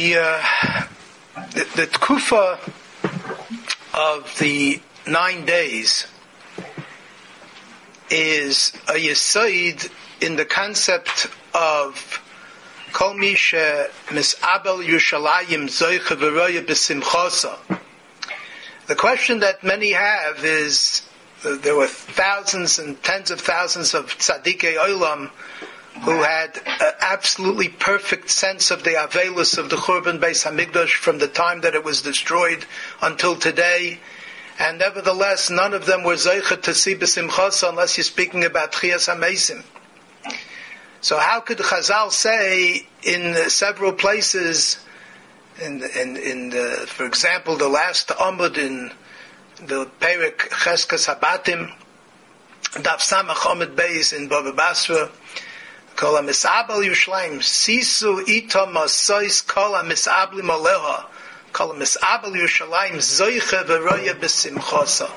The tkufa of the 9 days is a yesod in the concept of kol mi she misabel Yerushalayim zoiche v'roya b'simchosa. The question that many have is, there were thousands and tens of thousands of tzaddikei olam who had an absolutely perfect sense of the avelus of the Churban Beis Hamikdash from the time that it was destroyed until today, and nevertheless none of them were zeicha to see b'simchasa unless you're speaking about Tchias HaMeisim. So how could Chazal say in several places, for example, the last Amud in the Perek Cheskas Habatim, Daf Samach Amud Beis in Bava Basra, Kol ha-misabel Yerushalayim sisu ito masois kol ha-misablim aleha kol ha-misabel Yerushalayim zoiche v'roya b'simchosa.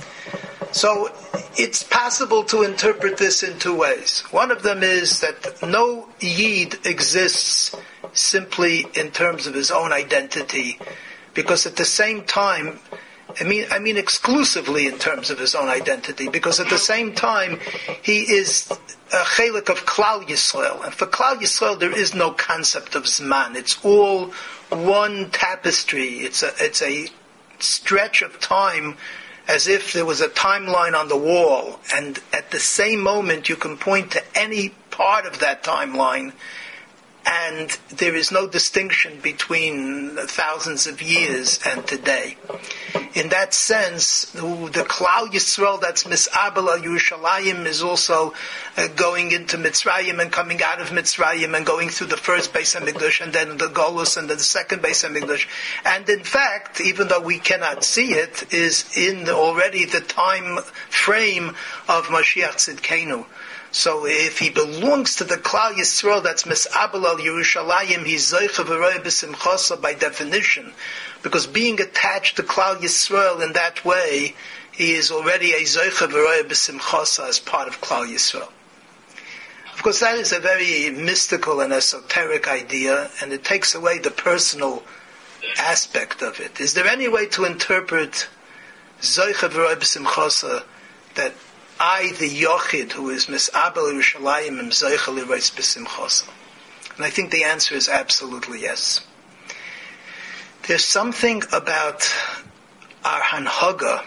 So it's possible to interpret this in two ways. One of them is that no Yid exists simply in terms of his own identity, because at the same time, I mean exclusively in terms of his own identity, because at the same time he is a chelik of Klal Yisrael, and for Klal Yisrael there is no concept of Zman. It's all one tapestry. It's a stretch of time, as if there was a timeline on the wall, and at the same moment you can point to any part of that timeline, and there is no distinction between thousands of years and today. In that sense, the Klal Yisrael that's Misabel al Yerushalayim is also going into Mitzrayim and coming out of Mitzrayim and going through the first Beis HaMikdash and then the Golus and then the second Beis HaMikdash. And in fact, even though we cannot see it, is in already the time frame of Mashiach Tzidkenu. So if he belongs to the Klal Yisrael that's Misabel al Yerushalayim, he's Zoicha v'roya b'simchosa by definition, because being attached to Klal Yisrael in that way, he is already a Zoicha v'roya b'simchosa as part of Klal Yisrael. Of course, that is a very mystical and esoteric idea, and it takes away the personal aspect of it. Is there any way to interpret Zoicha v'roya b'simchosa that I, the Yochid, who is Misabel Yerushalayim, am Zoicha l'rois b'simchosa? And I think the answer is absolutely yes. There's something about our Hanhaga.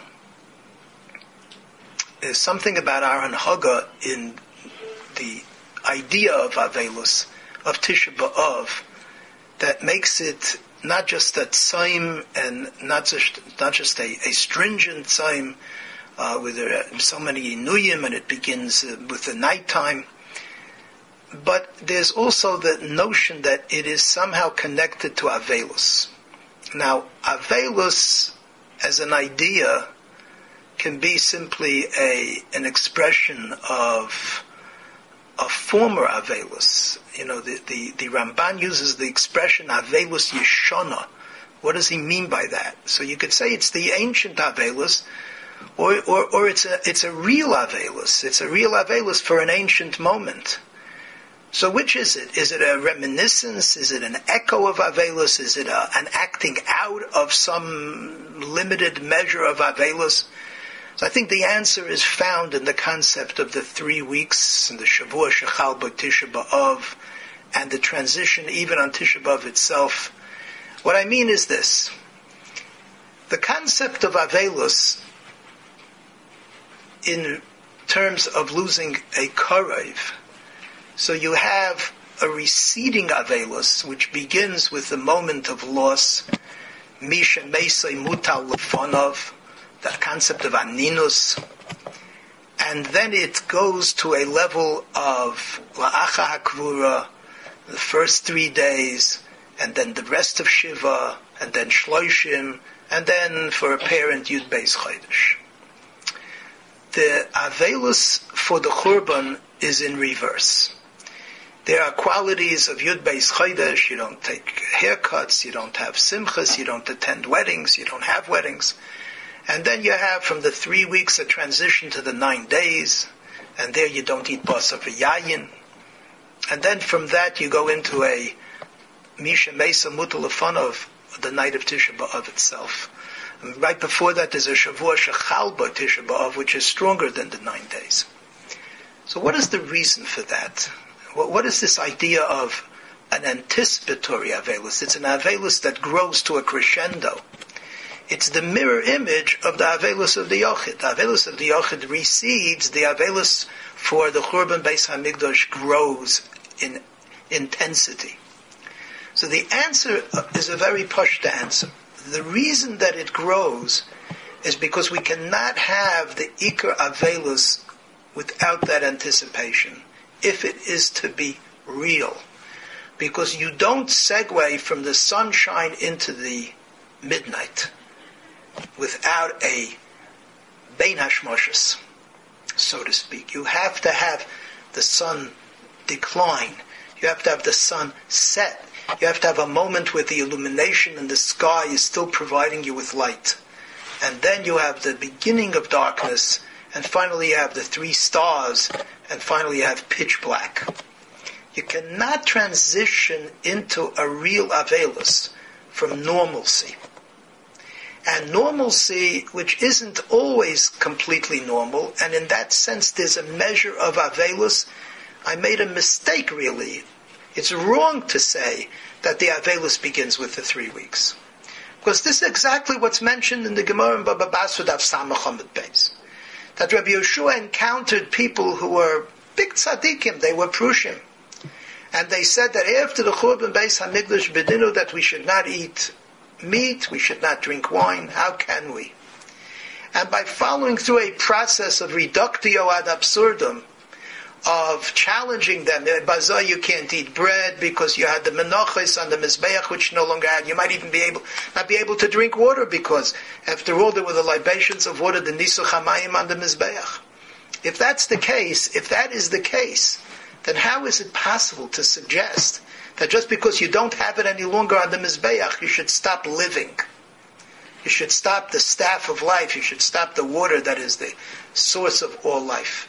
There's something about our Hanhaga in the idea of Avelus, of Tisha B'Av, that makes it not just a tzaim and not just a stringent tzaim, with so many inuyim, and it begins with the nighttime. But there's also the notion that it is somehow connected to Avelus. Now, Avelus, as an idea, can be simply an expression of a former Avelus. You know, the Ramban uses the expression Avelus Yeshana. What does he mean by that? So you could say it's the ancient Avelus, or it's a real Avelus. It's a real Avelus for an ancient moment. So which is it? Is it a reminiscence? Is it an echo of Avelus? Is it an acting out of some limited measure of Avelus? So I think the answer is found in the concept of the 3 weeks and the Shavua Shechal B'Tisha B'Av and the transition even on Tisha B'Av itself. What I mean is this. The concept of Avelus in terms of losing a Karev. So you have a receding Avelus, which begins with the moment of loss, Misha Meisei Mutal Lefonov, the concept of Aninus, and then it goes to a level of La'acha HaKvura, the first 3 days, and then the rest of Shiva, and then Shloshim, and then for a parent Yud Beis Chodesh. The Avelus for the Churban is in reverse. There are qualities of Yud Beis Chodesh. You don't take haircuts, you don't have simchas, you don't attend weddings, you don't have weddings. And then you have from the 3 weeks a transition to the 9 days, and there you don't eat basar v'yayin. And then from that you go into a Misha Mesa Mutalafanov, the night of Tisha B'Av itself. And right before that, there's a Shavua Shechal Ba Tisha B'Av, which is stronger than the 9 days. So what is the reason for that? What is this idea of an anticipatory Avelus? It's an Avelus that grows to a crescendo. It's the mirror image of the Avelus of the Yochid. The Avelus of the Yochid recedes, the Avelus for the Churban Beis HaMikdash grows in intensity. So the answer is a very pashta answer. The reason that it grows is because we cannot have the Iker Avelus without that anticipation, if it is to be real. Because you don't segue from the sunshine into the midnight without a Bein Hashmoshes, so to speak. You have to have the sun decline. You have to have the sun set. You have to have a moment where the illumination in the sky is still providing you with light. And then you have the beginning of darkness, and finally you have the 3 stars, and finally you have pitch black. You cannot transition into a real Avelus from normalcy. And normalcy, which isn't always completely normal, and in that sense there's a measure of Avelus. I made a mistake, really. It's wrong to say that the Avelus begins with the 3 weeks. Because this is exactly what's mentioned in the Gemara in Baba Basra Daf Samach Amud Beis. That Rabbi Yeshua encountered people who were big tzaddikim, they were Prushim. And they said that after the Churban Beis HaMikdash Bedinu that we should not eat meat, we should not drink wine. How can we? And by following through a process of reductio ad absurdum, of challenging them, Bazah, you can't eat bread because you had the menachos on the mizbeach, which you no longer had. You might even not be able to drink water because, after all, there were the libations of water, the nisuch hamayim on the mizbeach. If that is the case, then how is it possible to suggest that just because you don't have it any longer on the mizbeach, you should stop living? You should stop the staff of life. You should stop the water that is the source of all life.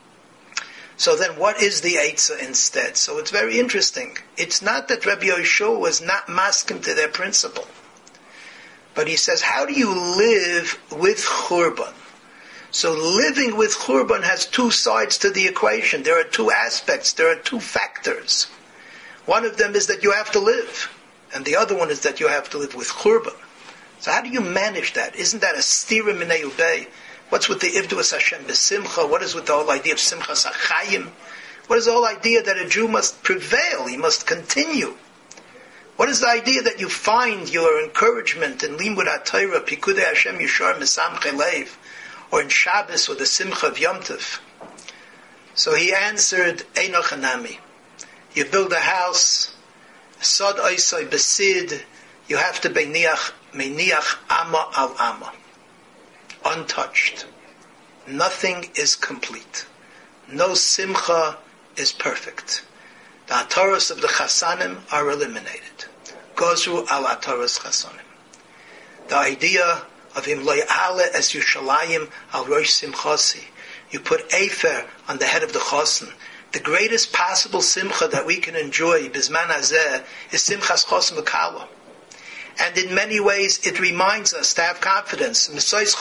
So then what is the Eitzah instead? So it's very interesting. It's not that Rabbi Yeshua was not maskim to their principle. But he says, how do you live with Churban? So living with Churban has 2 sides to the equation. There are 2 aspects. There are 2 factors. One of them is that you have to live. And the other one is that you have to live with Churban. So how do you manage that? Isn't that a stira minei ubei? What's with the Ivdus Hashem b'simcha? What is with the whole idea of simchas hachayim? What is the whole idea that a Jew must prevail? He must continue. What is the idea that you find your encouragement in Limud HaTorah, Pikudei Hashem Yishar Mesamchei Leiv, or in Shabbos or the Simcha of Yom Tov? So he answered, Einoch Hanami. You build a house, Sod Oisai Besid, you have to be Meniach Amma al Amma. Untouched. Nothing is complete. No simcha is perfect. The ataros of the chasanim are eliminated. Gozru al ataros chasanim. The idea of him lo ya'ale es Yushalayim al rosh simchasi. You put Efer on the head of the chasan. The greatest possible simcha that we can enjoy bisman hazeh is simchas chos mekala. And in many ways, it reminds us to have confidence. There's going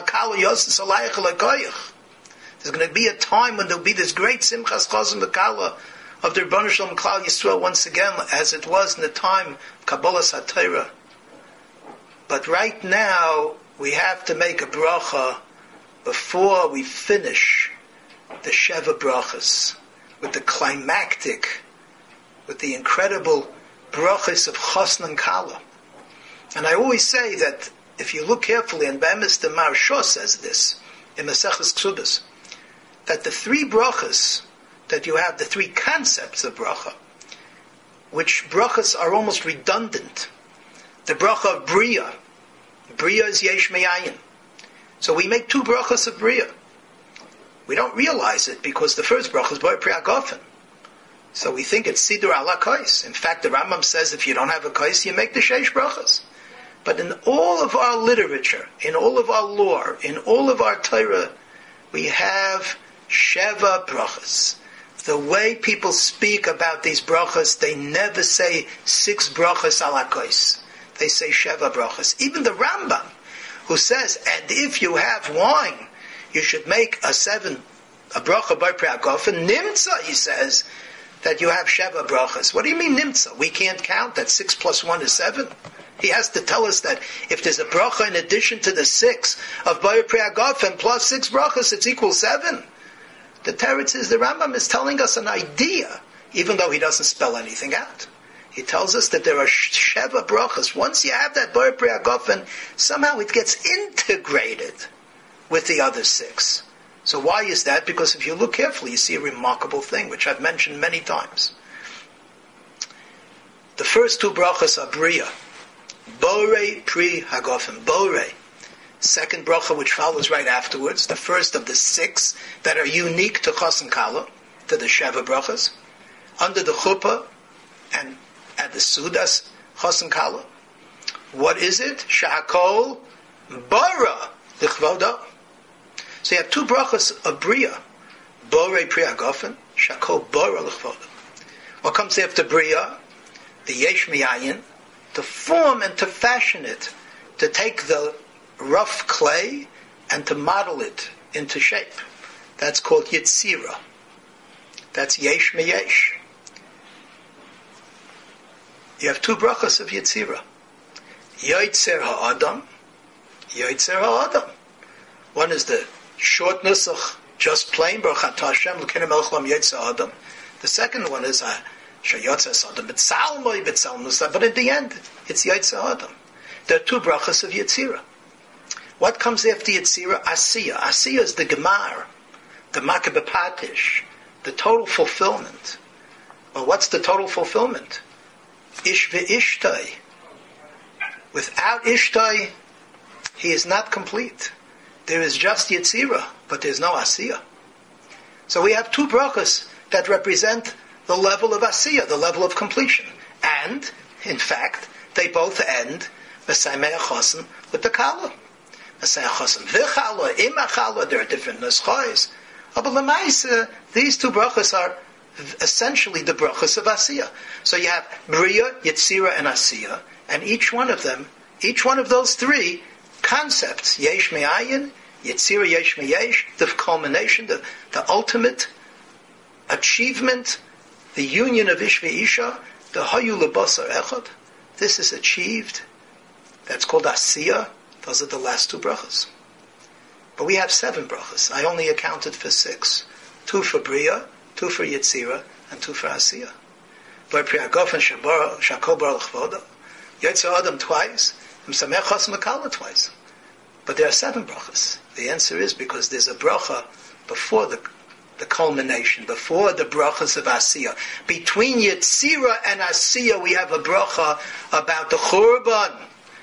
to be a time when there will be this great simchas chos mekala of the Rebbeinu Shalom Klal Yisrael once again, as it was in the time of Kabbalas HaTorah. But right now, we have to make a bracha before we finish the Sheva brachas, with the climactic, with the incredible brachas of Chosn and Kala. And I always say that if you look carefully, and Be'emes the Maharsha says this in Maseches Ksubas, that the 3 brachas that you have, the 3 concepts of bracha, which brachas are almost redundant. The bracha of Bria is Yesh Me'ayin. So we make 2 brachas of Bria. We don't realize it because the first bracha is Boi Pri HaGofen. So we think it's Sidur ala Kais. In fact, the Rambam says if you don't have a Kais, you make the Sheish brachas. But in all of our literature, in all of our lore, in all of our Torah, we have Sheva brachas. the way people speak about these brachas, they never say 6 brachas al hakois. They say Sheva brachas. Even the Rambam, who says, and if you have wine, you should make a bracha by Priagofen. Nimtza, he says, that you have Sheva brachas. What do you mean Nimtza? We can't count that 6 plus 1 is 7. He has to tell us that if there's a bracha in addition to the 6 of Bayer Priagofen plus 6 brachas, it's equal 7. The Teretz is, the Rambam is telling us an idea, even though he doesn't spell anything out. He tells us that there are Sheva brachas. Once you have that Bayer Priagofen, somehow it gets integrated with the other 6. So why is that? Because if you look carefully, you see a remarkable thing, which I've mentioned many times. The first 2 brachas are Bria. Borei Pri Hagofen. Borei. Second bracha, which follows right afterwards, the first of the 6 that are unique to Chos and Kala, to the Sheva brachas, under the Chuppah and at the Sudas Chos and Kala. What is it? Shahakol Bara Lichvoda. So you have 2 brachas of Bria. Borei Pri Hagofen, Shahakol Bara Lichvoda. What comes after Bria? The Yesh Miyayin, to form and to fashion it, to take the rough clay and to model it into shape. That's called Yetzira. That's Yesh Meyesh. You have 2 brachas of Yetzira. Yoitzer Ha'adam, Yoitzer Ha'adam. One is the short nusach, just plain, Baruch Atah Hashem, L'kei Melech Olam Yoitzer Ha'adam. The second one is Shayotzer Ha'adam, B'tzalmoi, B'tzalmusah, but at the end, it's Yoitzer Ha'adam. There are 2 brachas of Yetzira. What comes after Yetzira? Asiya. Asiya is the Gemar, the Makabepatish, the total fulfillment. Well, what's the total fulfillment? Ish ve'ishtai. Without Ishtai, he is not complete. There is just Yetzira, but there's no Asiya. So we have 2 brachas that represent the level of Asiya, the level of completion. And, in fact, they both end B'Saimei Chosim with the Kala. There are different nuschos. But l'maisa, these 2 brachas are essentially the brachas of Asiya. So you have Bria, Yetzira, and Asiya, and each one of those 3 concepts, Yesh Me'ayin, Yetzira, Yesh Me'yesh, the culmination, the ultimate achievement, the union of Ish ve'isha, the Hayu Lebasar Echad, this is achieved. That's called Asiya. Those are the last 2 brachas. But we have 7 brachas. I only accounted for 6. 2 for Bria, 2 for Yetzira, and 2 for Asiya. Bar Priagofen Shakol Bar L'chvoda. Yetzer Adam twice, M'samech Chosim Kala twice. But there are 7 brachas. The answer is because there's a bracha before the culmination, before the brachas of Asiya. Between Yetzira and Asiya, we have a bracha about the Churban.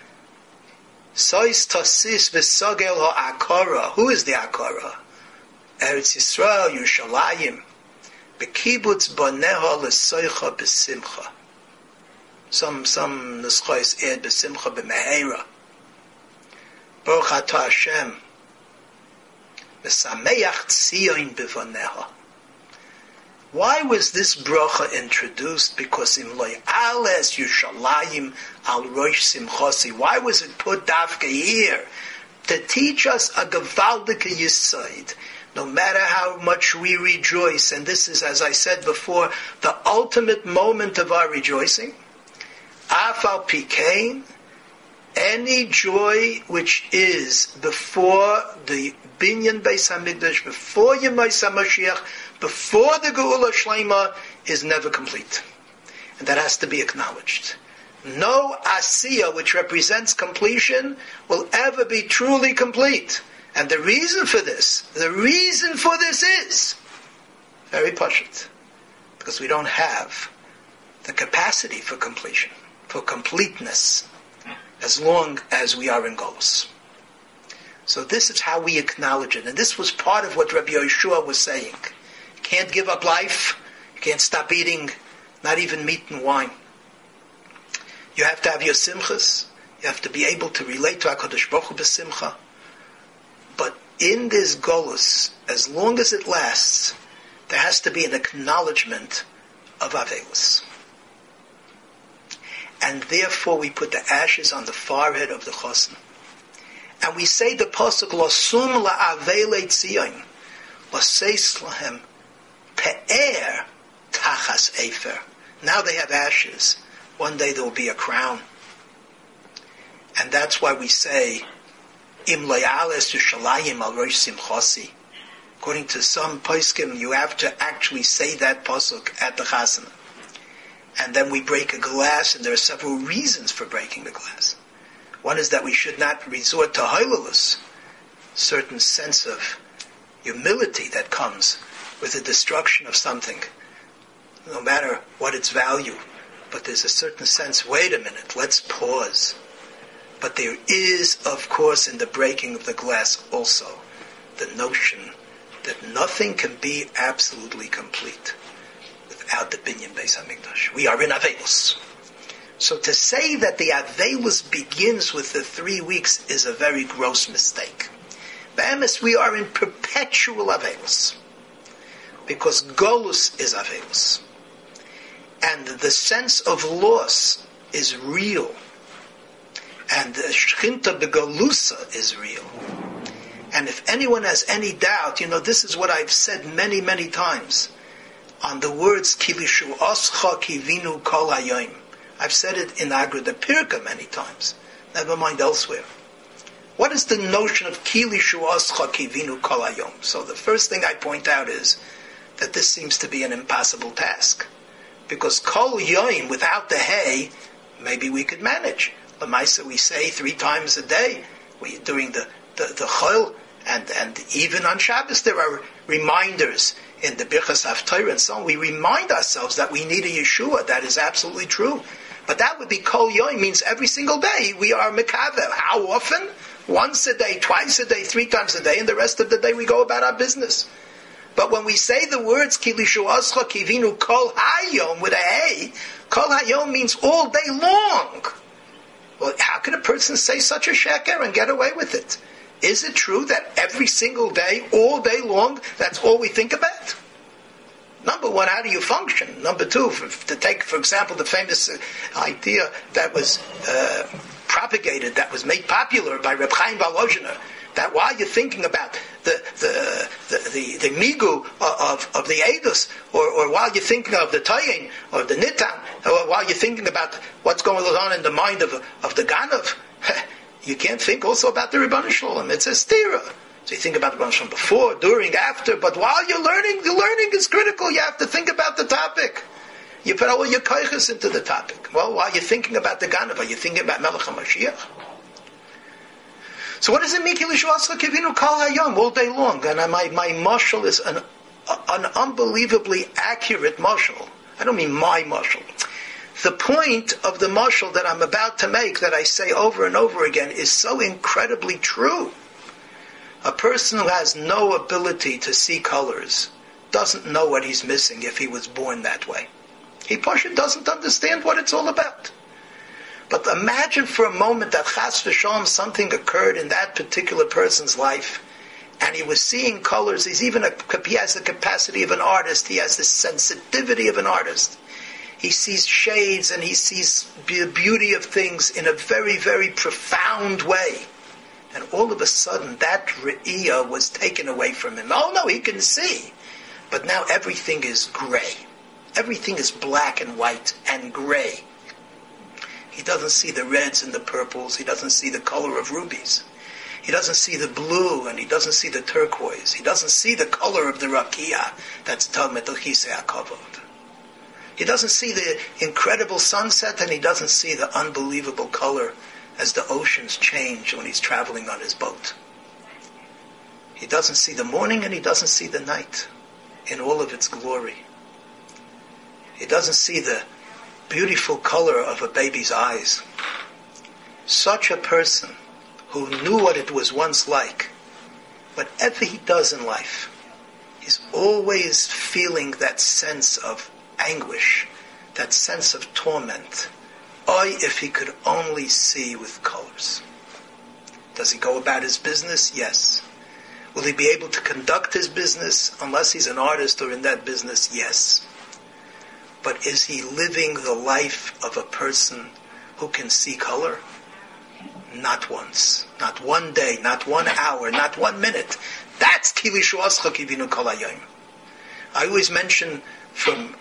Sois Tasis V'Sogel Ha'akara. Who is the Akara? Eretz Yisrael, Yerushalayim. B'kibutz Baneha L'Soicha B'Simcha. Some nuschos add B'Simcha B'Meheira. Baruch Atah Hashem. V'Sameach Tzion B'Vaneha. Why was this bracha introduced? Because in loy ales Yerushalayim al rosh simchasi. Why was it put dafka here? To teach us a gewaldike yisoid. No matter how much we rejoice, and this is, as I said before, the ultimate moment of our rejoicing. Afal pikein, any joy which is before the binyan Beis Hamikdash, before Yemais HaMashiach, before the Geula Shlema, is never complete. And that has to be acknowledged. No Asiya, which represents completion, will ever be truly complete. And the reason for this is very pashut. Because we don't have the capacity for completion, for completeness, as long as we are in Golus. So this is how we acknowledge it. And this was part of what Rabbi Yeshua was saying. You can't give up life. You can't stop eating, not even meat and wine. You have to have your simchas. You have to be able to relate to HaKadosh Baruch Hu b'simcha. But in this Golus, as long as it lasts, There has to be an acknowledgement of Avelis. And therefore we put the ashes on the forehead of the chosn. And we say the pasuk, Losum la'avelei tzion, Loseis lahem pe'er tachas efer. Now they have ashes. One day there will be a crown. And that's why we say, Im loyales Yerushalayim al rosh simchosi. According to some poskim, you have to actually say that pasuk at the chasana. And then we break a glass, and there are several reasons for breaking the glass. One is that we should not resort to hilalus, certain sense of humility that comes with the destruction of something, no matter what its value. But there's a certain sense, wait a minute, let's pause. But there is, of course, in the breaking of the glass also, the notion that nothing can be absolutely complete without the Binyan Beis HaMikdash. We are in Avelos. So to say that the Avelos begins with the 3 weeks is a very gross mistake. Be'emes, we are in perpetual Avelos. Because Golus is Avelos. And the sense of loss is real. And the Shchinta Begalusa is real. And if anyone has any doubt, this is what I've said many, many times on the words Kilishu Oscha Kivinu Kol Hayom. I've said it in Agra de Pirka many times, never mind elsewhere. What is the notion of Kilishu Oscha Kivinu Kol Hayom? So the first thing I point out is that this seems to be an impossible task. Because Kol Yom, without the hay, maybe we could manage. Lamaisa, we say 3 times a day, during the Chol, and even on Shabbos there are reminders in the Birchas Haftarah and so on. We remind ourselves that we need a Yeshua. That is absolutely true. But that would be Kol Yom, means every single day we are Mekavel. How often? Once a day, twice a day, 3 times a day, and the rest of the day we go about our business. But when we say the words Kilishu Ascha Kivinu Kol Hayom with a hey, Kol Hayom means all day long. Well, how can a person say such a sheker and get away with it? Is it true that every single day, all day long, that's all we think about? Number one, how do you function? Number two, to take, for example, the famous idea that was propagated, that was made popular by Reb Chaim Volozhiner, that while you're thinking about the migu of the edus, or while you're thinking of the tayin or the nitan, or while you're thinking about what's going on in the mind of the ganav, you can't think also about the Rebbeinu Shalom. It's a stira. So you think about the Rebbeinu Shalom before, during, after, but while you're learning, the learning is critical. You have to think about the topic. You put all your koiches into the topic. Well, while you're thinking about the ganav, are you thinking about Melech HaMashiach? So what does it mean, Kilishu Ascha Kivinu Kol Hayom, all day long? And my mashal is an unbelievably accurate mashal. I don't mean my mashal. The point of the mashal that I'm about to make, that I say over and over again, is so incredibly true. A person who has no ability to see colors doesn't know what he's missing if he was born that way. He doesn't understand what it's all about. But imagine for a moment that chas v'shalom something occurred in that particular person's life, and he was seeing colors. He has the capacity of an artist. He has the sensitivity of an artist. He sees shades and he sees the beauty of things in a very, very profound way. And all of a sudden, that re'iyah was taken away from him. Oh no, he can see. But now everything is gray. Everything is black and white and gray. He doesn't see the reds and the purples. He doesn't see the color of rubies. He doesn't see the blue, and he doesn't see the turquoise. He doesn't see the color of the rakia. That's Talmud L'chisei HaKavod. He doesn't see the incredible sunset, and he doesn't see the unbelievable color as the oceans change when he's traveling on his boat. He doesn't see the morning, and he doesn't see the night in all of its glory. He doesn't see the beautiful color of a baby's eyes. Such a person who knew what it was once like, whatever he does in life, is always feeling that sense of anguish, that sense of torment. Oh, if he could only see with colors. Does he go about his business? Yes. Will he be able to conduct his business unless he's an artist or in that business? Yes. But is he living the life of a person who can see color? Not once. Not one day, not 1 hour, not 1 minute. That's Kili Shuascha Kivinu Kol Hayom. I always mention from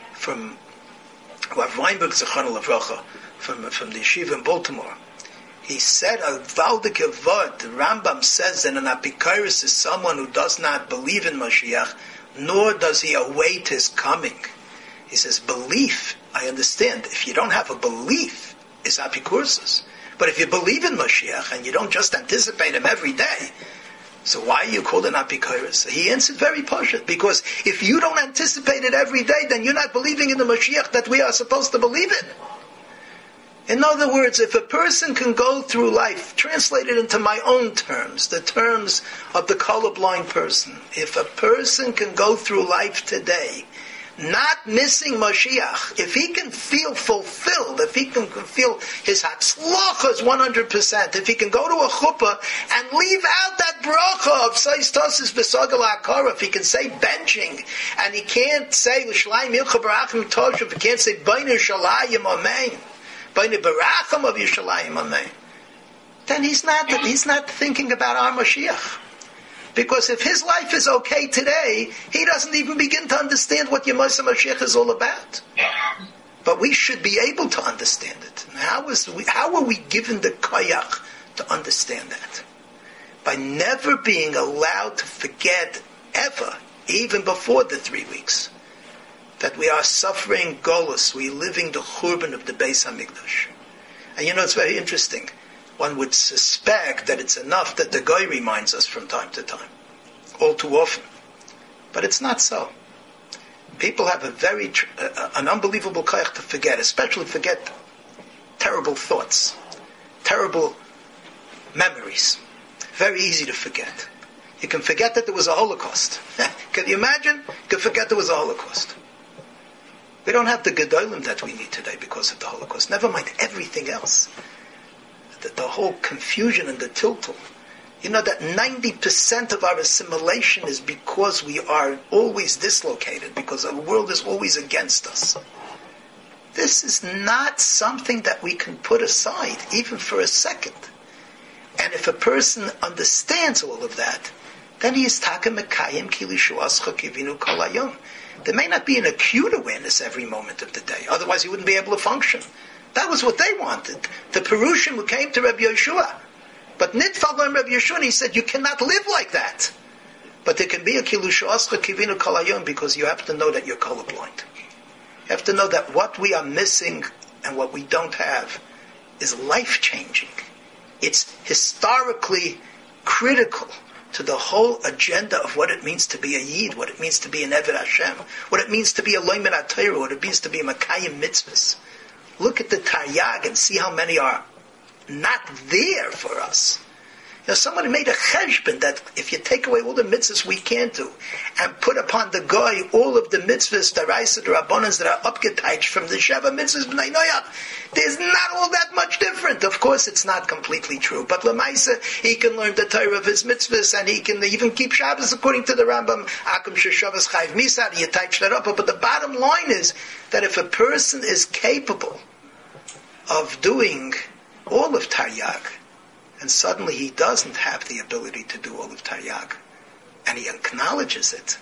Rav Weinberg Zechron Lavrocha, from the yeshiva in Baltimore. He said, a Valdike Vod, the Rambam says that an Apikoros is someone who does not believe in Mashiach, nor does he await his coming. He says, belief, I understand. If you don't have a belief, it's Apikoros. But if you believe in Mashiach and you don't just anticipate him every day, so why are you called an Apikoros? He answered very poshut, because if you don't anticipate it every day, then you're not believing in the Mashiach that we are supposed to believe in. In other words, if a person can go through life, translated into my own terms, the terms of the colorblind person, if a person can go through life today, not missing Mashiach, if he can feel fulfilled, if he can feel his hatzlacha is 100%, if he can go to a chuppah and leave out that bracha of Seis Tosis B'Sogel HaKara, if he can say benching, and he can't say L'Shlayim Yilcha Barachim Toshav, if he can't say B'nai Shalayim Amen, B'nai Barachim of Yishalayim Amen, then he's not thinking about our Mashiach. Because if his life is okay today, he doesn't even begin to understand what Yemasa Mashiach is all about. But we should be able to understand it. How are we given the koyach to understand that? By never being allowed to forget ever, even before the 3 weeks, that we are suffering golus, we are living the churban of the Beis HaMikdash. And it's very interesting. One would suspect that it's enough that the Goy reminds us from time to time, all too often. But it's not so. People have an unbelievable koyach to forget, especially forget terrible thoughts, terrible memories. Very easy to forget. You can forget that there was a Holocaust. Can you imagine? You can forget there was a Holocaust. We don't have the gedolim that we need today because of the Holocaust. Never mind everything else. The whole confusion and the tiltul. That 90% of our assimilation is because we are always dislocated, because the world is always against us. This is not something that we can put aside, even for a second. And if a person understands all of that, then he is taka mekayim ki lishuascha kivinu kol hayom. There may not be an acute awareness every moment of the day, otherwise he wouldn't be able to function. That was what they wanted. The Perushim who came to Rabbi Yeshua. But Nitfal and Rabbi Yeshua, he said, you cannot live like that. But there can be a kilushu ascha kivinu kol hayom, because you have to know that you're colorblind. You have to know that what we are missing and what we don't have is life-changing. It's historically critical to the whole agenda of what it means to be a Yid, what it means to be an Eved Hashem, what it means to be a Loimen HaTorah, what it means to be a Makayim Mitzvahs. Look at the Taryag and see how many are not there for us. Somebody made a cheshbon that if you take away all the mitzvahs we can't do and put upon the goy all of the mitzvahs, the raisa, the rabbanans that are upgeteicht from the Sheva mitzvahs, b'nai noyach, there's not all that much different. Of course, it's not completely true. But Lamaisa, he can learn the Torah of his mitzvahs and he can even keep Shabbos according to the Rambam. Akum sheshavas chayv misad, you teich that up. But the bottom line is that if a person is capable of doing all of Taryag, and suddenly he doesn't have the ability to do all of Taryag, and he acknowledges it,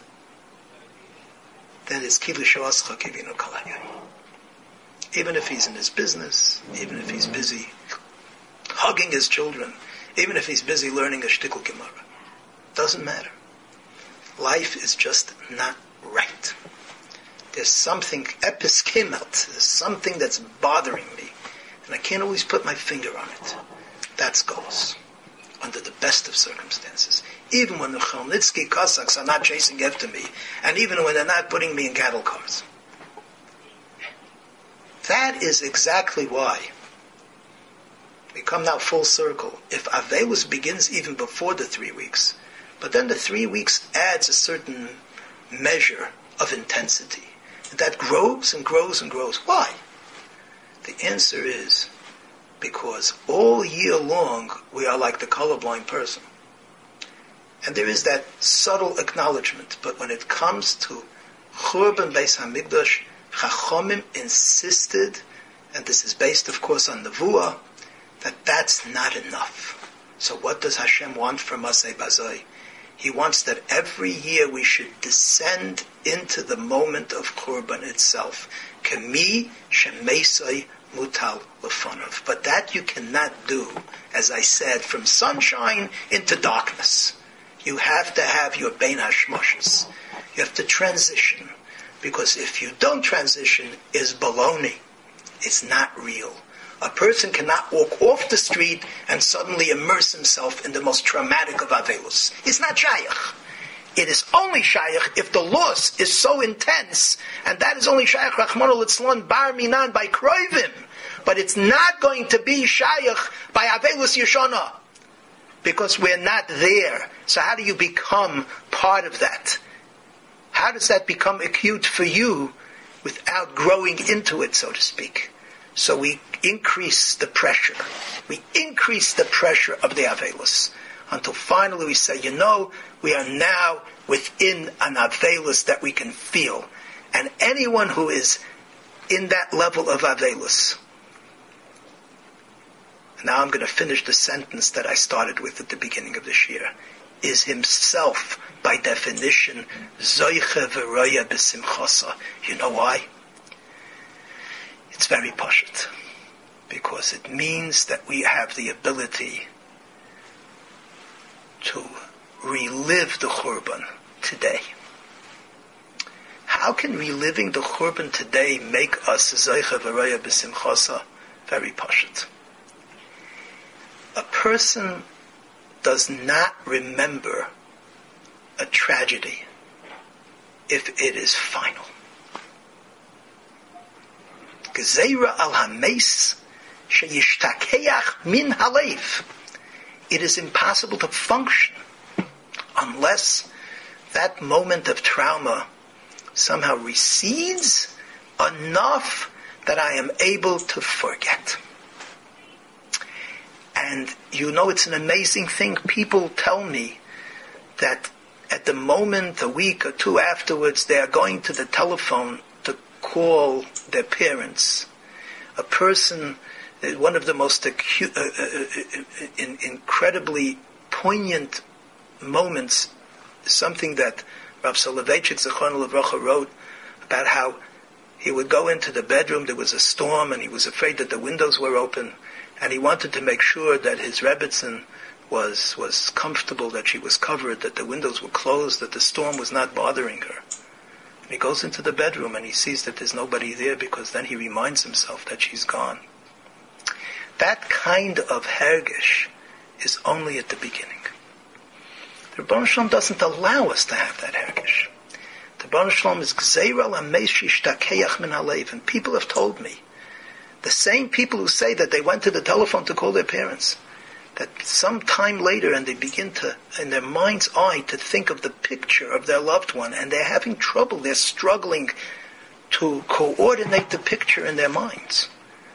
then it's Kilushu Ascha Kivinu Kol Hayom. Even if he's in his business, even if he's busy hugging his children, even if he's busy learning a shtickle Gemara, doesn't matter. Life is just not right. There's something episkimelt, there's something that's bothering me, and I can't always put my finger on it. That's goals, under the best of circumstances. Even when the Chelnitsky Cossacks are not chasing after me, and even when they're not putting me in cattle cars. That is exactly why we come now full circle. If Avelus begins even before the 3 weeks, but then the 3 weeks adds a certain measure of intensity. That grows and grows and grows. Why? The answer is because all year long we are like the colorblind person. And there is that subtle acknowledgement. But when it comes to Churban Beis HaMikdash, Chachomim insisted, and this is based, of course, on Nevuah, that that's not enough. So what does Hashem want from us, Bazoi? He wants that every year we should descend into the moment of Churban itself. Kemi Shemesai Mutal Lefonov. But that you cannot do, as I said, from sunshine into darkness. You have to have your Bein Hashmoshes. You have to transition. Because if you don't transition, it's baloney. It's not real. A person cannot walk off the street and suddenly immerse himself in the most traumatic of Avelus. It's not Shayach. It is only Shayach if the loss is so intense, and that is only Shayach Rachmana Litzlan Bar Minan by Kroivim. But it's not going to be Shayach by Avelus Yeshana, because we're not there. So how do you become part of that? How does that become acute for you without growing into it, so to speak? So we increase the pressure. We increase the pressure of the Avelus until finally we say, we are now within an Avelus that we can feel. And anyone who is in that level of Avelus, now I'm going to finish the sentence that I started with at the beginning of this year, is himself, by definition, Zoiche V'roya B'simchasa. You know why? It's very pashut, because it means that we have the ability to relive the Churban today. How can reliving the Churban today make us Zoiche V'roya B'simchasa? Very pashut. A person does not remember a tragedy if it is final. Gezeira al hameis sheyishtakeach min halev. It is impossible to function unless that moment of trauma somehow recedes enough that I am able to forget. And it's an amazing thing. People tell me that at the moment, a week or two afterwards, they are going to the telephone to call their parents. A person, one of the most acute, incredibly poignant moments, something that Rav Soloveitchik Zechron Levracha wrote about how he would go into the bedroom, there was a storm, and he was afraid that the windows were open, and he wanted to make sure that his Rebbetzin was comfortable, that she was covered, that the windows were closed, that the storm was not bothering her. And he goes into the bedroom and he sees that there's nobody there, because then he reminds himself that she's gone. That kind of hergish is only at the beginning. The Rebbeinu Shalom doesn't allow us to have that hergish. The Rebbeinu Shalom is gzeira l'meis shishtakeach min halev, and people have told me, the same people who say that they went to the telephone to call their parents, that some time later, and they begin to, in their mind's eye, to think of the picture of their loved one, and they're having trouble, they're struggling to coordinate the picture in their minds,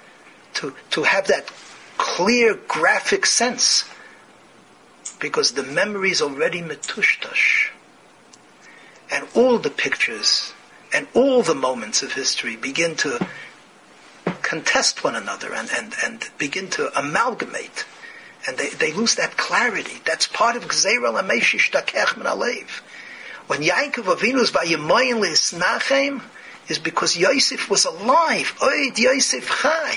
to have that clear graphic sense, because the memory is already metushtash. And all the pictures and all the moments of history begin to contest one another and begin to amalgamate. And they lose that clarity. That's part of Gzeira L'Mei Shishtakech Min Alev. When Yaakov Avinu's Vayemoyin L'Isnachem is because Yosef was alive. Oid Yosef Chai.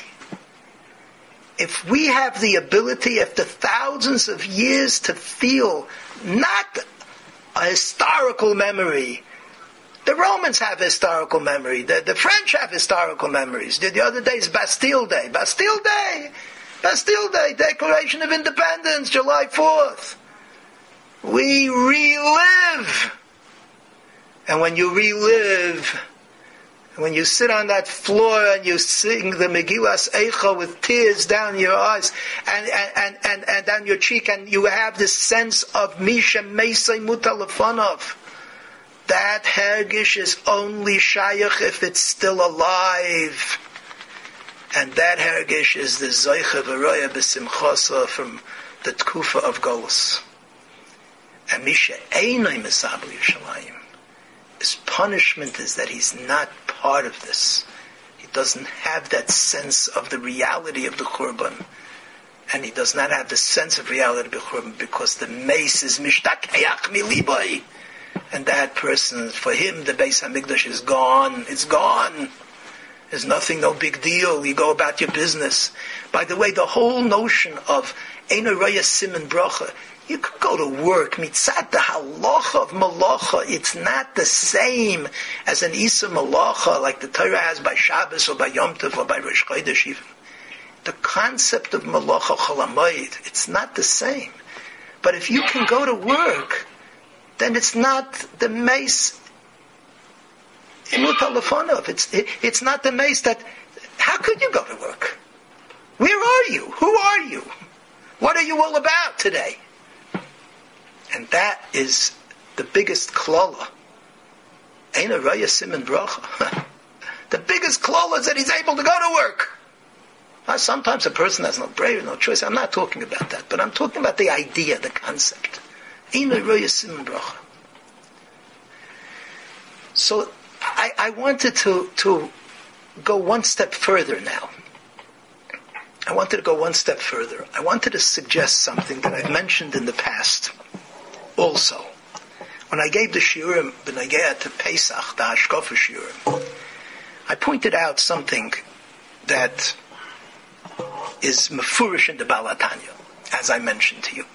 If we have the ability after thousands of years to feel not a historical memory, the Romans have historical memory, the French have historical memories. The other day is Bastille Day. Bastille Day, Declaration of Independence, July 4th. We relive. And when you relive, when you sit on that floor and you sing the Megillas Eicha with tears down your eyes and down your cheek, and you have this sense of Misha Meisei Muta Lefonov, that hergish is only shayach if it's still alive. And that hergish is the Zoicha V'roya B'simchasa from the Tkufa of Golus. And Misha Einay Mesabel Yerushalayim, his punishment is that he's not part of this. He doesn't have that sense of the reality of the Churban. And he does not have the sense of reality of the Churban because the mace is Mishtakeach Miliboy. And that person, for him, the Beis HaMikdash is gone. It's gone. There's nothing, no big deal. You go about your business. By the way, the whole notion of Ein Raya Siman Bracha, you could go to work, mitzat the halacha of malacha, it's not the same as an isa malacha like the Torah has by Shabbos or by Yom Tov or by Rosh Chodesh even. The concept of malacha cholamoid, it's not the same. But if you can go to work, then it's not the mace imutalafonov. It's not the mace that, how could you go to work? Where are you? Who are you? What are you all about today? And that is the biggest klala. Ein Raya Siman Bracha. The biggest klala is that he's able to go to work. Now, sometimes a person has no bravery, no choice. I'm not talking about that, but I'm talking about the idea, the concept. Ein Raya Siman Bracha. So I wanted to go one step further now. I wanted to go one step further. I wanted to suggest something that I've mentioned in the past. Also, when I gave the shiurim b'nagea to Pesach, the Hashkafa shiurim, I pointed out something that is mefurish in the Baal HaTanya, as I mentioned to you.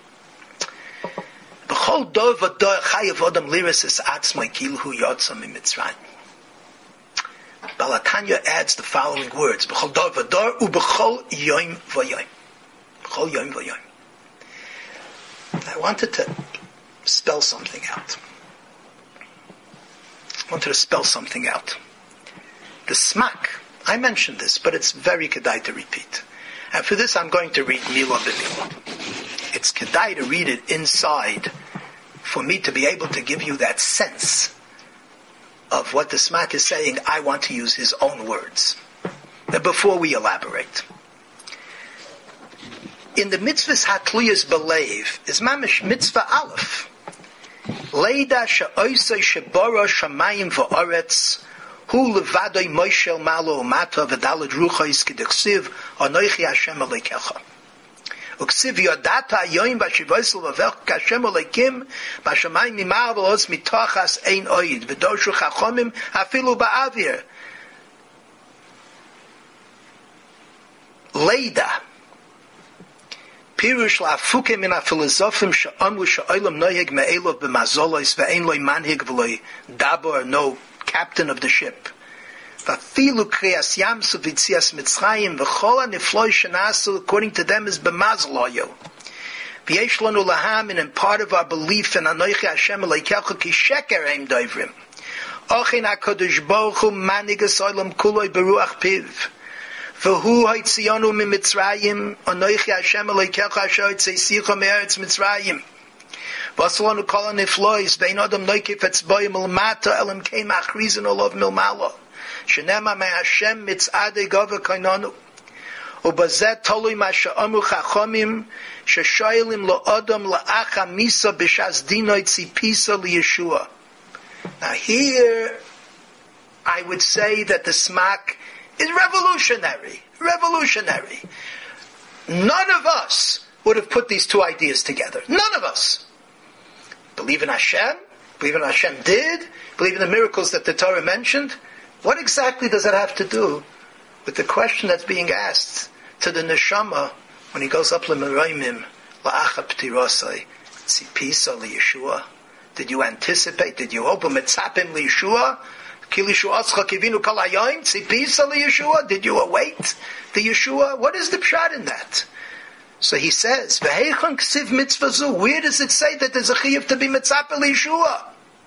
B'chol dor v'dor chayav odam liras es atzmai kilhu yotza mimitzrayim. Baal HaTanya adds the following words: B'chol dor v'dor u'b'chol yoim v'yoim. B'chol yoim v'yoim. I wanted to spell something out. The smak, I mentioned this, but it's very kedai to repeat. And for this I'm going to read Mila b'Mila. It's kedai to read it inside for me to be able to give you that sense of what the smak is saying. I want to use his own words. Now, before we elaborate. In the mitzvahs hatluyas b'leiv is mamish mitzvah aleph. Leida she'oisei shebara shamayim v'oretz hu levadoi moishel malo umata v'dalad ruchais k'dechsiv anoichi Hashem aleikecha. Uksiv yodata ayoim v'shivoisel v'vech k'Hashem aleikim b'shamayim mimar v'los mitochas ein oid v'doshu chachomim afilu ba'avir. Leida Pirush la'afuke min ha'filosofim she'amru she'olam noyeg me'elov b'mazolos ve'ein loy manhig v'loy dabor, no captain of the ship. V'afilu kriyas yamsu v'tzias mitzrayim v'chol ha'nifloi shenasu according to them is b'mazloyo. V'yesh lanu laham, and in part of our belief in Anoichi Hashem Elokecha ki sheker heim doivrim. Ochin HaKadosh Baruch Hu manig es olam kuloi beruach piv. V'hu ha'itzionu mimitzrayim, anoichi Hashem Elokecha asher ha'itzeisicha me'eretz Mitzrayim. V'asalonu kol ha'niflois, ve'in odom noikif etzboyim l'mata elam kei machrizin olov milmalo. Shenema me'Hashem mitzadei gova kainonu. Ubazet tolui ma she'amru chachomim, she'shoyelim lo'odom la'acha misa b'shas dinoi tzipisa liyeshua. Now here, I would say that the smak is revolutionary. None of us would have put these two ideas together. None of us. Believe in Hashem did, believe in the miracles that the Torah mentioned. What exactly does that have to do with the question that's being asked to the neshama when he goes up l'meroimim, la'acha p'tirosai, tzipisa liyeshua? Did you anticipate? Did you hope mitzapim liyeshua? Did you await the Yeshua? What is the pshat in that? So he says, where does it say that there's a chiyuv to be mitzapeh Yeshua?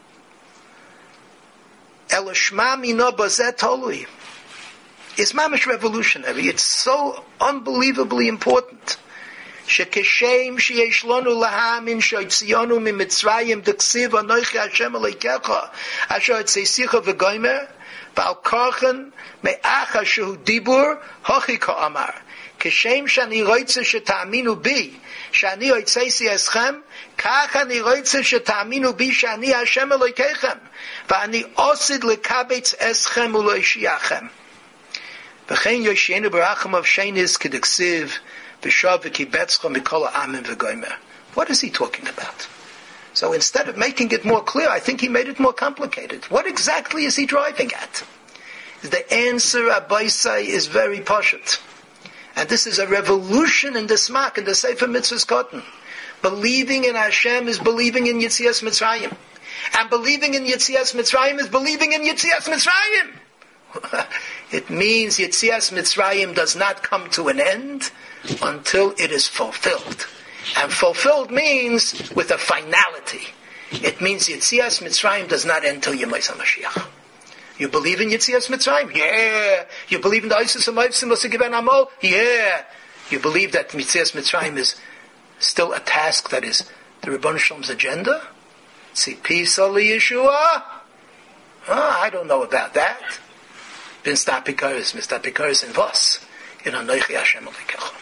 Elishma mino bazet tolui. It's mamish revolutionary. It's so unbelievably important. Shekeshem sheyesh lanu lahamin shoytzionu mimitzrayim deksiv anoichi Hashem Elokecha asher etzeisicha v'goymer ba'al korchen me'acha shehu dibur hochi ka'amar כשם שאני רוצה שתאמינו בי, שאני הוצאתי אתכם, כך אני רוצה שתאמינו בי שאני השם אלוהיכם, ואני עושד לקבץ אתכם ולהושיעכם. וכן יושיענו ברחם ובשנס כדכתיב, ושב וקיבצכם מכל העמים וגוימר. What is he talking about? So instead of making it more clear, I think he made it more complicated. What exactly is he driving at? The answer, Abaisai, is very pashut. And this is a revolution in the Smak, in the Sefer Mitzvahs Kotten. Believing in Hashem is believing in Yetzias Mitzrayim. And believing in Yetzias Mitzrayim is believing in Yetzias Mitzrayim. It means Yetzias Mitzrayim does not come to an end until it is fulfilled. And fulfilled means with a finality. It means Yetzias Mitzrayim does not end till Yemais HaMashiach. You believe in Yetzias Mitzrayim? Yeah. You believe in the Isis of Mavsim L'Sigiben Amo? Yeah. You believe that Yetzias Mitzrayim is still a task that is the Rebbeinu Shalom's agenda? Tzipi Sali Yeshua? I don't know about that. Bin Stapikaris, Mr. Stapikaris in Vos. In Anoichi Hashem Alikecha.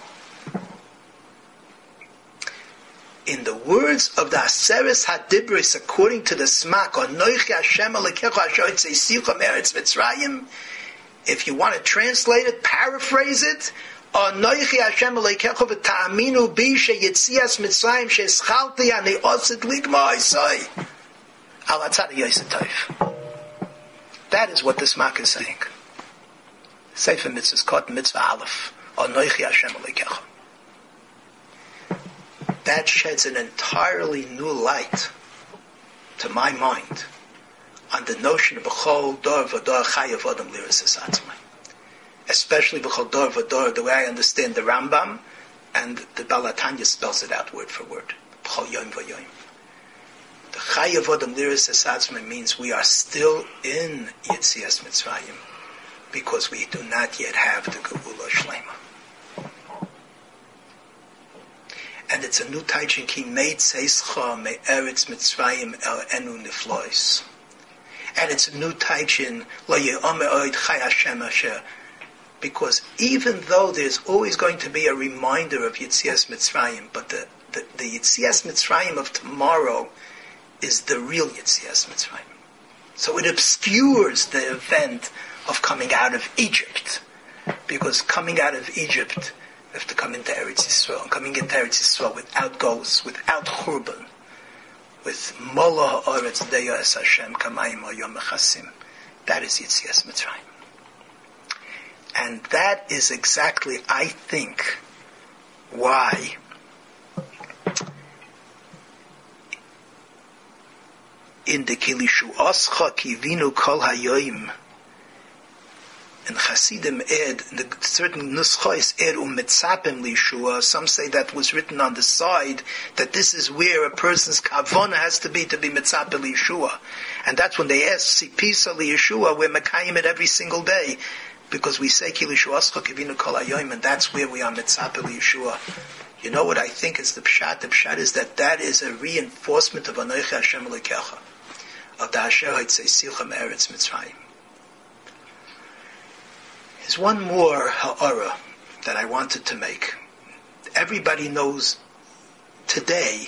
In the words of the Aseres Hadibris, according to the Smak, Anoichi Hashem Alikecha Asher Yitzicha Meretz Mitzrayim, if you want to translate it, paraphrase it, Anoichi Hashem Alikecha v'ta'aminu bi sheyitzias Mitzrayim she'eschalti ani osid ligma isai al atzad yosef. That is what the Smak is saying. Sefer Mitzvahs Kot Mitzvah Aleph, Anoichi Hashem Alikecha. That sheds an entirely new light, to my mind, on the notion of B'chol Dor V'Dor Chayav Adam Liras Esatzmai. Especially B'chol Dor V'Dor, the way I understand the Rambam, and the Baal HaTanya spells it out word for word. B'chol Yom V'Yom. The Chayav Adam Liras Esatzmai means we are still in Yetzias Mitzrayim, because we do not yet have the Geula Shlema. And it's a new teaching, Ki made seischa me eretz Mitzrayim el enu niflois. And it's a new teaching, lo ye'ome oid chai Hashem asher. Because even though there's always going to be a reminder of Yetzias Mitzrayim, but the Yetzias Mitzrayim of tomorrow is the real Yetzias Mitzrayim. So it obscures the event of coming out of Egypt. Because coming out of Egypt, we have to come into Eretz Yisrael. And coming into Eretz Yisrael without goals, without Churban, with Mola Ha'aretz Deya Es Hashem Kamayim Hayom Mechasim. That is Yetzias Mitzrayim. And that is exactly, I think, why in the Kilishu Oscha Kivinu Kol Hayoim, and Chasidim add, the certain nuschos add umetzapim lishua. Some say that was written on the side, that this is where a person's kavona has to be mitzapim lishua. And that's when they ask, Sipisa liyeshua, we're mekayim it every single day. Because we say, Ki lishu ascha kivinu kol hayoim, and that's where we are mitzapim liyeshua. You know what I think is the pshat? The pshat is that is a reinforcement of Anoichi Hashem Elokecha, of the Asher Haitzei Meretz Mitzrayim. There's one more ha'ara that I wanted to make. Everybody knows today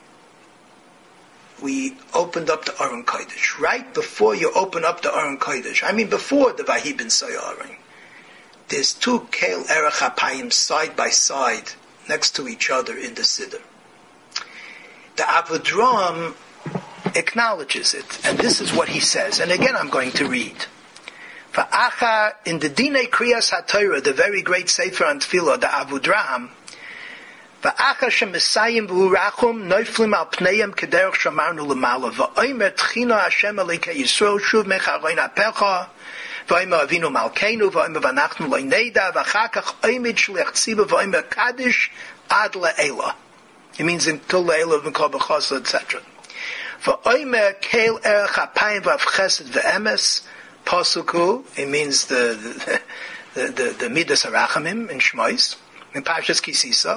we opened up the Aron Kodesh. Right before you open up the Aron Kodesh, I mean before the Vahi Ben Sayarin, there's two Keil Erech HaPayim side by side next to each other in the Siddur. The Avodram acknowledges it, and this is what he says. And again I'm going to read. Va'acha, in the Dinei Kriyas HaTorah, the very great Sefer on Tefillah, the Avudraham, Va'acha shemesayim v'urachum noiflim al pneiim kederech shamarnu l'mala va'omer tchina Hashem Elikei Yisrael shuv mecharoin apecha va'omer avinu malkeinu va'omer v'anachnu lo'neida v'achakach oimid shliach tziva va'omer kaddish ad le'ela. It means until le'ela v'kol b'chosla, etc. Va'omer keil erech ha'payim v'avchesed v'emes Pasuku, it means the Midas Harachamim in Shmois, in Parshas Kisisa.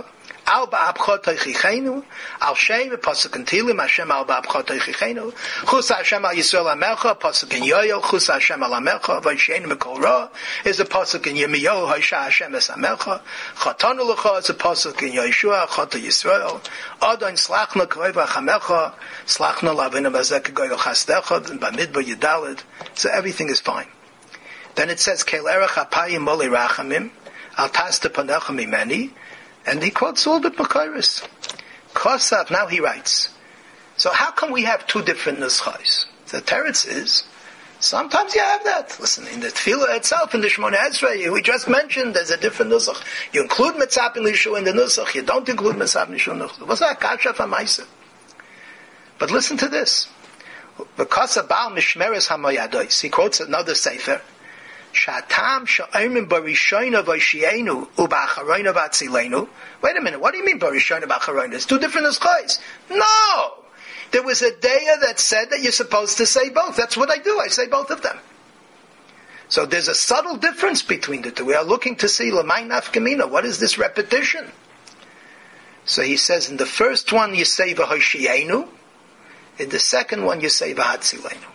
Al ba'abcha teichichenu, al Shem, pasuk in Tehillim, Hashem al ba'abcha teichichenu, Chus Hashem al Yisrael Amelcha, pasuk in Yoel, Chus Hashem al Amelcha, Vayisheinu Mikol Ra, is a pasuk in Yirmiyahu, Haisha Hashem es Amelcha, Chatanu Lecha is a pasuk in Yeshua, Chata Yisrael, Adon Slachna K'Reva Chamelcha, Slachna Lavina Mazek Goyel Chasdecha, and Bamidbar Yudalid, so everything is fine. Then it says, Kel Erech Apayim Moli Rachamim, Al Tasta Panecha Mimeni, and he quotes all the Makairis. Kosav, now he writes. So how come we have two different nuschais? The teretz is, sometimes you have that. Listen, in the tefillah itself, in the Shemona Esrei, we just mentioned there's a different nusach. You include mitzvah in Yeshua in the nusach, you don't include mitzvah in Yeshua in the nusach. What's that? Kasha f'maisa. But listen to this. Because of Baal Mishmeres HaMoyadois, he quotes another sefer, Shatam sha'ayim barishoyna v'shienu u'ba'acharoyna v'atzilenu. Wait a minute, what do you mean barishoyna v'acharoyna? It's two different nuschais. No! There was a daya that said that you're supposed to say both. That's what I do. I say both of them. So there's a subtle difference between the two. We are looking to see l'may nafkamina. What is this repetition? So he says in the first one you say v'hoshienu. In the second one you say v'atzilenu.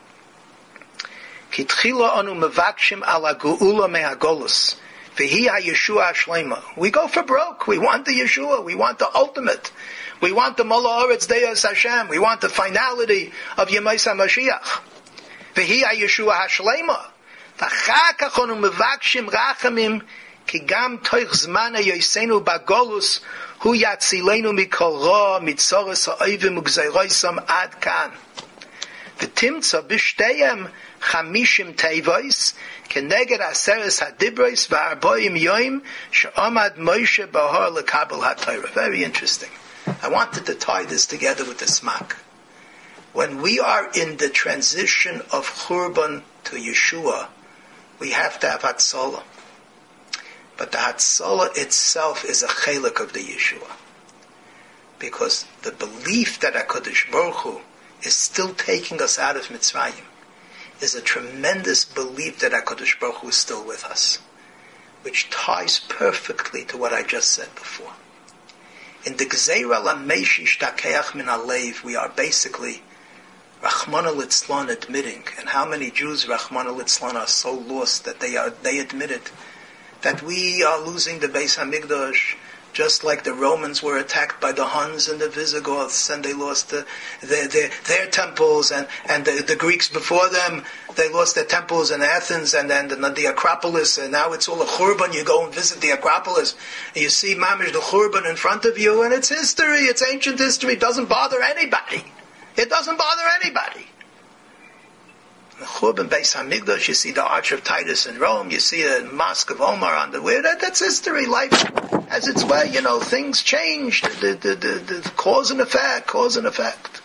Kitchila anu mevakshim ala geula me'agolus. V'hi ha-Yeshua ha-shleima. We go for broke. We want the Yeshua. We want the ultimate. We want the Mola Oretz Deus Hashem. We want the finality of Yemais HaMashiach. V'hi ha-Yeshua ha-shleima. V'achar kach anu mevakshim rachamim ki gam toich zman ha-yoseinu bagolus hu yatzilenu mikol ra mitzoros ha'oivim u'gzeiroisam ad kan. V'timtza b'shteyem Chamishim Tevois, Keneged Aseres Hadibros V'Arboim Yoim She'omad Moshe Bahar Lekabel HaTorah. Very interesting. I wanted to tie this together with the Smak. When we are in the transition of Churban to Yeshua, we have to have Hatzalah. But the Hatzalah itself is a chelik of the Yeshua. Because the belief that HaKadosh Baruch Hu is still taking us out of Mitzrayim is a tremendous belief that HaKadosh Baruch Hu is still with us, which ties perfectly to what I just said before. In the Gzeira Lameish Ishtakeach Min Alev, we are basically Rachmana Litzlan admitting, and how many Jews Rachmana Litzlan are so lost that they admitted that we are losing the Beis Hamikdash, just like the Romans were attacked by the Huns and the Visigoths, and they lost their temples, and the Greeks before them, they lost their temples in Athens, and then the Acropolis, and now it's all a Churban. You go and visit the Acropolis, and you see Mamish, the Churban in front of you, and it's history, it's ancient history, it doesn't bother anybody. It doesn't bother anybody. The Churban Beis Hamikdash, you see the Arch of Titus in Rome, you see the Mosque of Omar on the way, that's history, life has its way, things change, the cause and effect.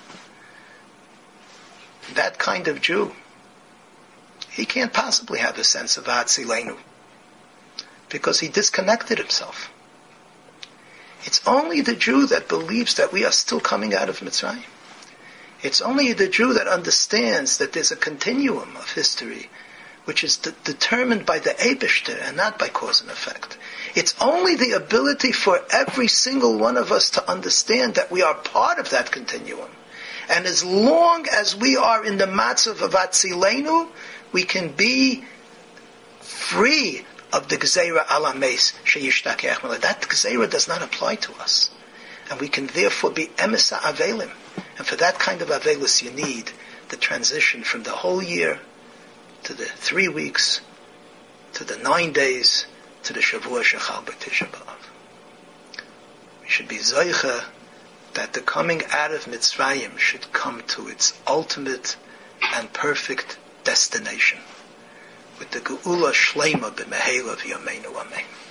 That kind of Jew, he can't possibly have a sense of Hatzilenu, because he disconnected himself. It's only the Jew that believes that we are still coming out of Mitzrayim. It's only the Jew that understands that there's a continuum of history which is determined by the Eibishter and not by cause and effect. It's only the ability for every single one of us to understand that we are part of that continuum. And as long as we are in the matzav of Atzilenu, we can be free of the Gzeira Alames Sheyishtakech Mele. That Gzeira does not apply to us. And we can therefore be Emesa Avelim. And for that kind of Avelis, you need the transition from the whole year to the 3 weeks, to the 9 days, to the Shavua Shechal B'Tisha B'Av. We should be Zoicha that the coming out of Mitzrayim should come to its ultimate and perfect destination with the Geula Shleima B'Mehela V'Yameinu Amen.